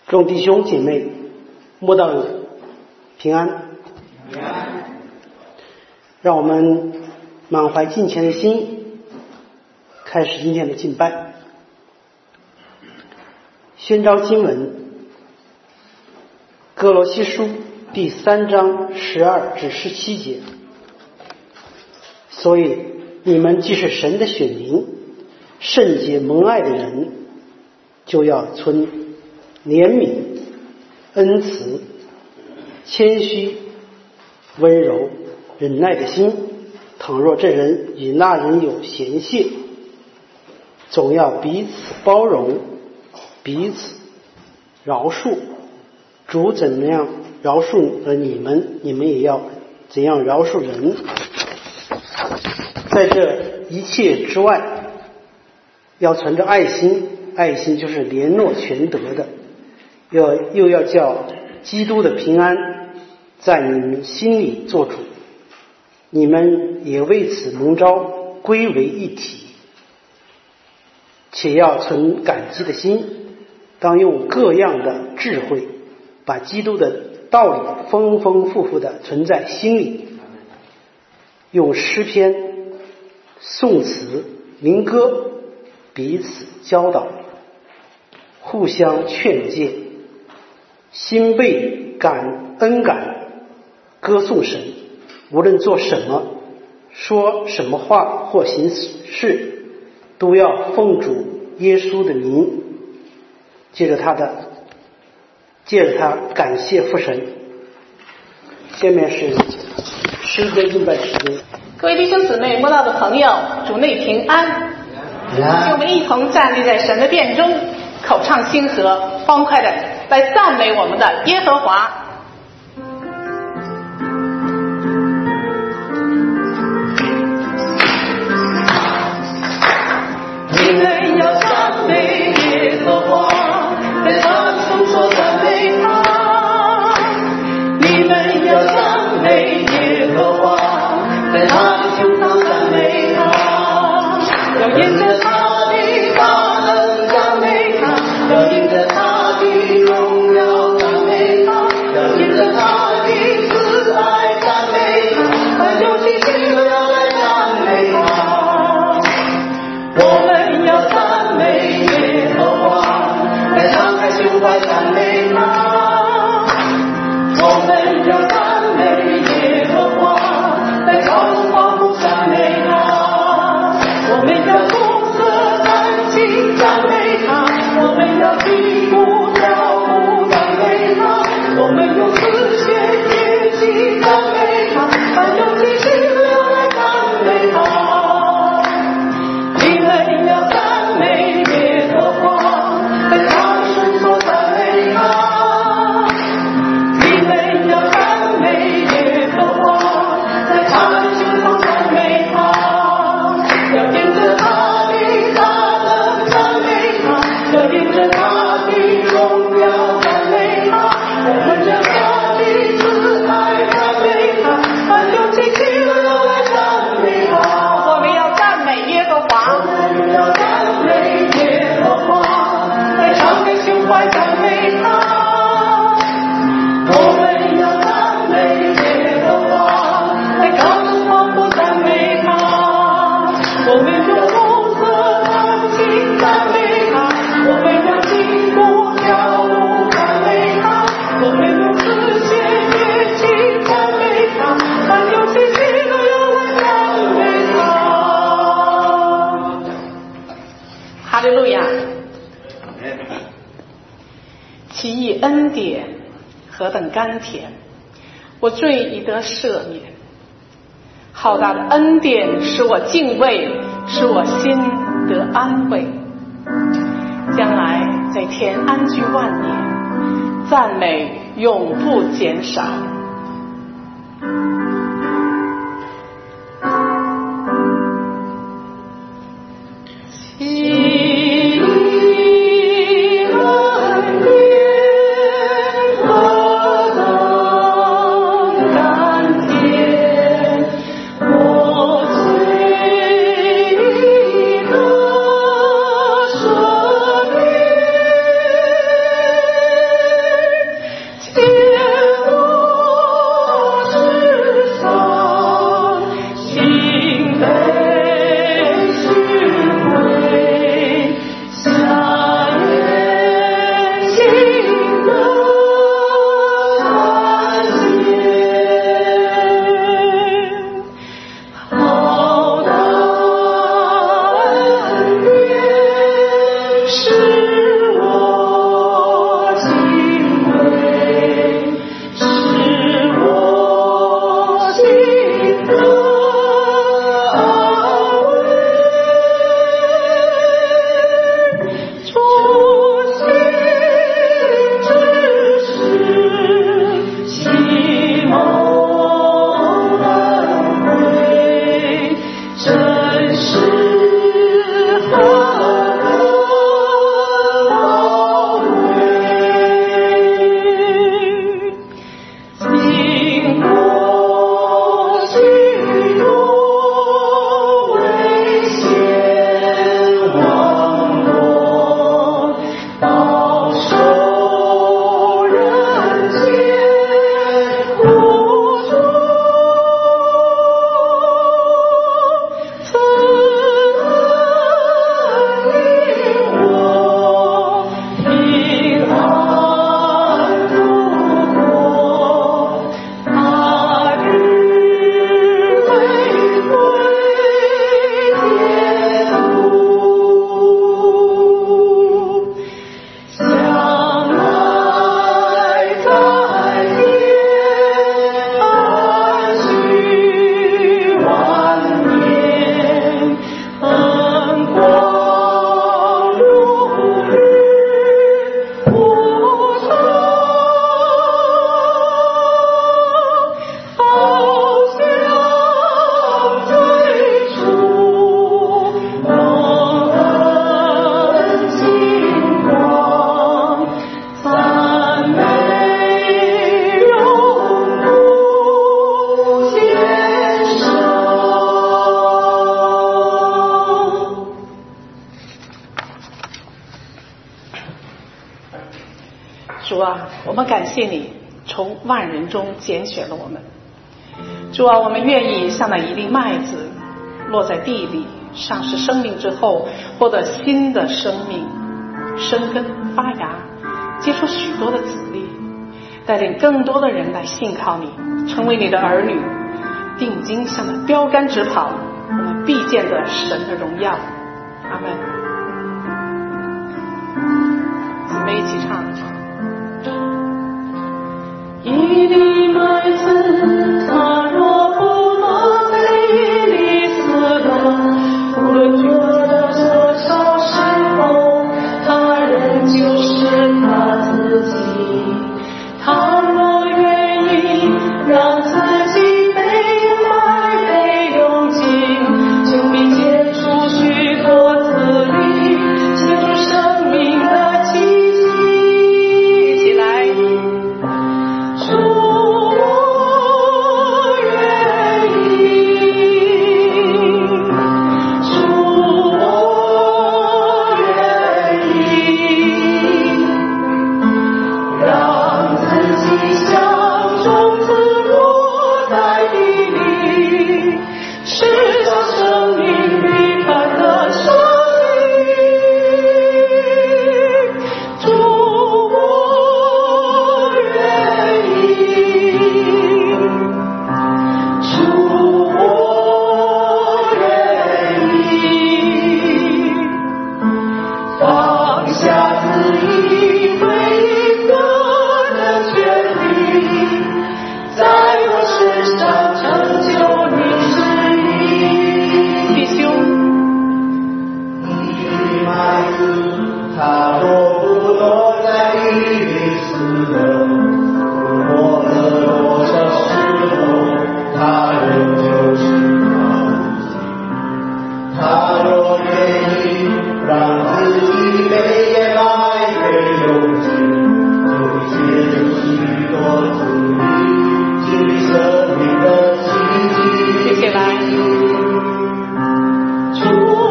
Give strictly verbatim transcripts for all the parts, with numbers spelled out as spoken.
众弟兄姐妹，慕道平安。 平安。 让我们满怀敬虔的心，开始今天的敬拜。宣召经文，哥罗西书第三章十二至十七节。所以你们既是神的选民，圣洁蒙爱的人，就要存怜悯、恩慈、谦虚、温柔、忍耐的心。倘若这人与那人有嫌隙，总要彼此包容，彼此饶恕。主怎么样饶恕了你们，你们也要怎样饶恕人。在这一切之外，要存着爱心，爱心就是联络全德的，要又要叫基督的平安在你们心里做主。你们也为此蒙召归为一体，且要存感激的心，当用各样的智慧把基督的道理丰丰富富的存在心里，用诗篇、颂词、灵歌彼此教导，互相劝诫，心被感恩感歌颂神。无论做什么，说什么话或行事，都要奉主耶稣的名，借着他的借着他感谢父神。下面是诗歌敬拜时间。 各位弟兄姊妹、慕道的朋友，主内平安。请我们一同站立在神的殿中，口唱心和，欢快的来赞美我们的耶和华。 你们要赞美耶和华，在他圣所赞美他。你们要赞美耶和华，在他的胸膛赞美他。要沿着他的大能赞美他，要沿着他的荣耀赞美他，要沿着他的慈爱赞美他，他有其心都要来赞美他。我们要赞美耶和华，来敞开胸怀赞美他。我们要赞美耶和华，来高声欢呼赞美他。我们要同声弹琴赞美他，我们要击鼓跳舞赞美他，我们用丝弦乐器赞美他，他用气息要来赞美他。你们要赞美耶和华，在他的圣所赞美他。你们要赞美耶和华，在他的胸膛赞美他。要沿着他的大能赞美他，要沿着他的荣耀赞美他。我们要他的慈爱赞美他，他有其气都要来赞美他。 我们要赞美耶和华。 我们要赞美耶和华，来敞开胸怀赞美他。我们要赞美耶和华，来高声欢呼赞美他。我们用红色弹琴赞美他，我们要击鼓跳舞赞美他，我们用丝弦乐器赞美他，他有气息都要来赞美他。 哈利路亚！其义恩典何等甘甜，我罪已得赦免。浩大的恩典使我敬畏，使我心得安慰。将来在天安居万年，赞美永不减少。 我主啊，我们感谢你从万人中拣选了我们。主啊，我们愿意像那一粒麦子落在地里，丧失生命之后获得新的生命，生根发芽，结出许多的子粒，带领更多的人来信靠你，成为你的儿女，定睛向那标杆直跑，我们必见得神的荣耀。阿们。姊妹一起唱。 一粒麦子，它若不落在地里死了，无论做了多少时候，它仍就是它自己。它若愿意让自己被埋被用尽，就必结出许多子粒，结出生命的奇迹。 一起来。 主，我愿意，主，我愿意，让自己像种子落在地里，吃下生命必凡的生命。主，我愿意，主，我愿意，放下自以为一个的权利，在我身上成就你旨意。 弟兄， 一麦子，它若不落在地里死了，不落了多少时候，它仍就是它自己。它若愿意让自己被掩埋被用尽，就必结出许多子粒，经历生命的奇迹。 一起来。 主，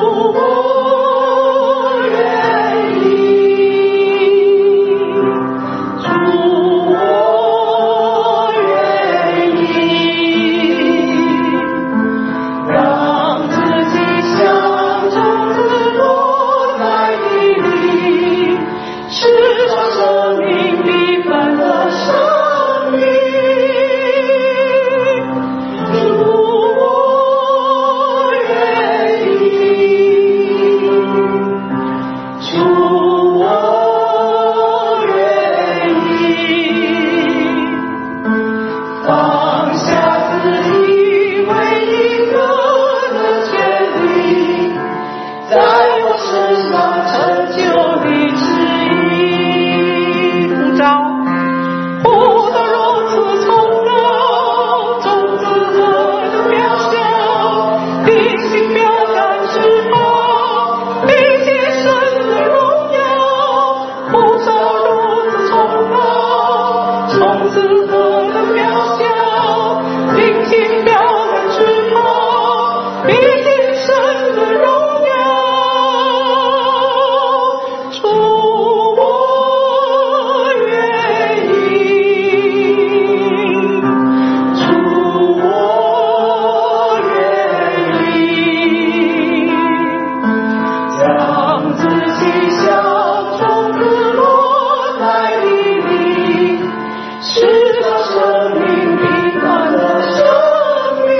我愿意，主，我愿意，让自己像种子落在地里，吃上生命必凡的生命。主，我愿意，主，我愿意，放下自以为一个的权利，在我身上成就你旨意。 呼召， 不得如此崇高，种子何等渺小，定睛标杆之后，必见神的荣耀。不得如此崇高，种子何等渺小，定睛标杆之后，必见神的荣耀。主，我愿意，主，我愿意，将自己像种子落在地里，吃到生命平凡的生命。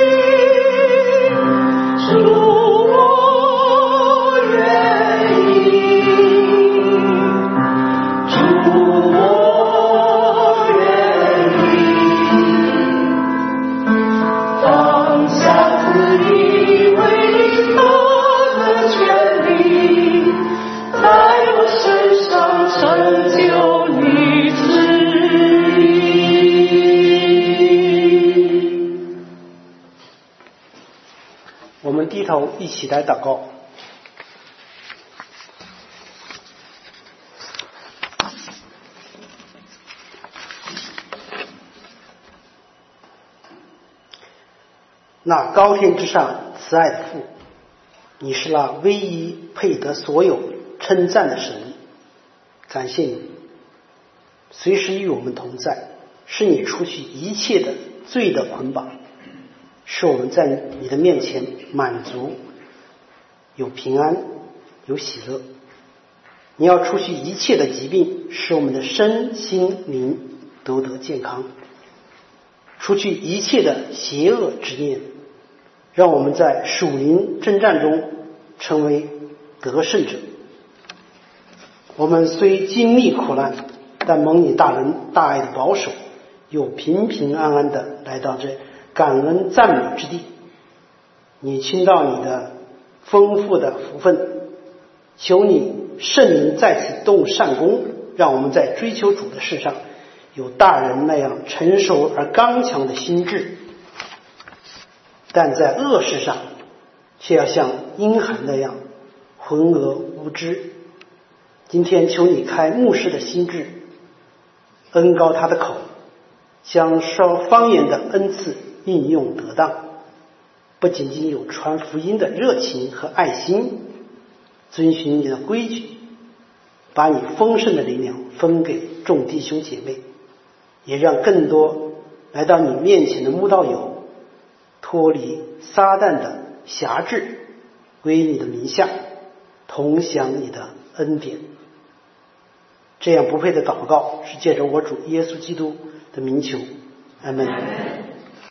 主，我愿意，主，我愿意，放下自以为一个的权利，在我身上成就你旨意。 我们低头一起来祷告。那高天之上慈爱的父，你是那唯一配得所有称赞的神，感谢你随时与我们同在，是你除去一切的罪的捆绑，使我们在你的面前满足，有平安，有喜乐。你要除去一切的疾病，使我们的身心灵都得健康，除去一切的邪恶之念，让我们在属灵征战中成为得胜者。我们虽经历苦难，但蒙你大人大爱的保守，又平平安安的来到这感恩赞美之地。你倾倒你的丰富的福分，求你圣灵在此动善功，让我们在追求主的事上有大人那样成熟而刚强的心智，但在恶事上却要像婴孩那样浑噩无知。今天求你开牧师的心智，恩高他的口，将说方言的恩赐应用得当，不仅仅有传福音的热情和爱心，遵循你的规矩，把你丰盛的灵粮分给众弟兄姐妹，也让更多来到你面前的慕道友脱离撒旦的辖制，归你的名下，同享你的恩典。这样不配的祷告是借着我主耶稣基督的名求，阿们。